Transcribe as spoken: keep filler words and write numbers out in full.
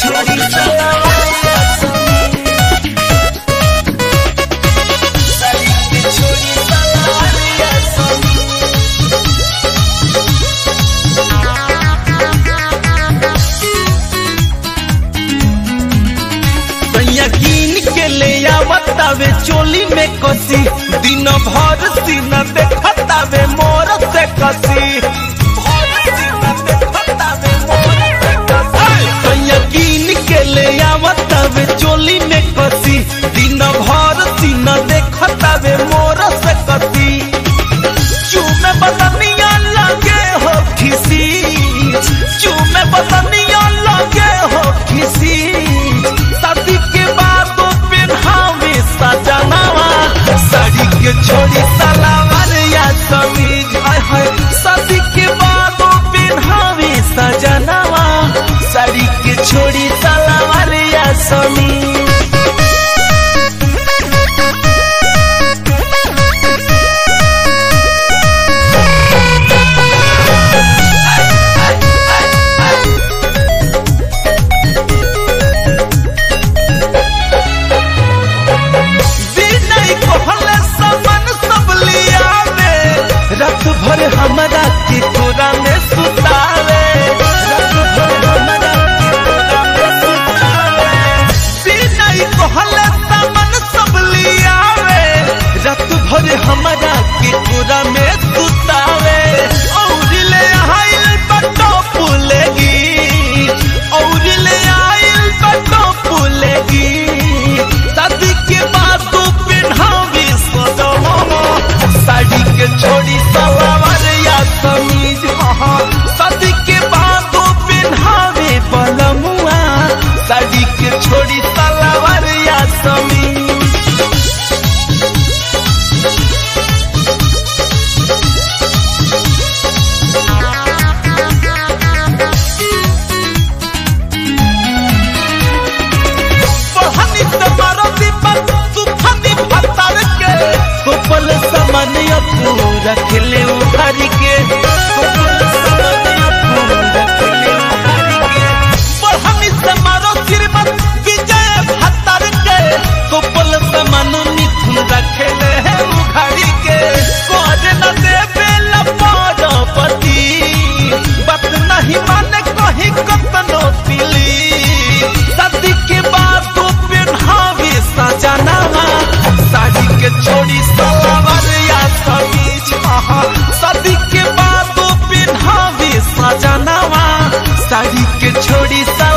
छोड़ी सलवारिया समीज, साड़ी के छोड़ी सलवारिया समीज। यकीन के ले आवतावे चोली में कसी, दिन भर सीना देखतावे मोर से कसी, यकीन के ले आवतावे चोली में कसी, दिन भर सीना देखतावे मोर से कसी। चूमे बदनिया लगे हो खिसी, चूमे बदनिया लगे हो खिसी, शादी के बाद पहनावे सजनावा, साड़ी के छोड़ी सलवार या समीज। शादी के बाद पहनावे सजनावा, साड़ी के छोड़ी सलवार या समीज। रात भर हमरा के तोरा में सुतावे, रात भर हमरा के तोरा में सुतावे, बिना कहले सामान सब लियावे, रात भर हमरा के तोरा में सुतावे। और ले आइल बटो पुलेगी, और ले आइल बटो पुलेगी, शादी के बाद तू पहनावी सजनावा, साड़ी के छोड़ी सलवार या समीज। शादी के बाद पहनावे बलमुआ, साड़ी के छोड़ी सलवार या समीज। बहनी से मारो दीपक सुखनी भतर के, गोपल सामान पूरा खेले उधारी के, बढ़नी से मारो श्रीमत विजय भतर के, गोपल सामान मिथुन रखेले है उधारी के। कोरे न देवे लपरपति, बात नहीं माने कहीं कतनो तिली, शादी के बाद तू पहनावे सजनावा, साड़ी के छोड़ी सलवार या समीज। शादी के बाद पहनावे सजनावा, साड़ी के छोड़ी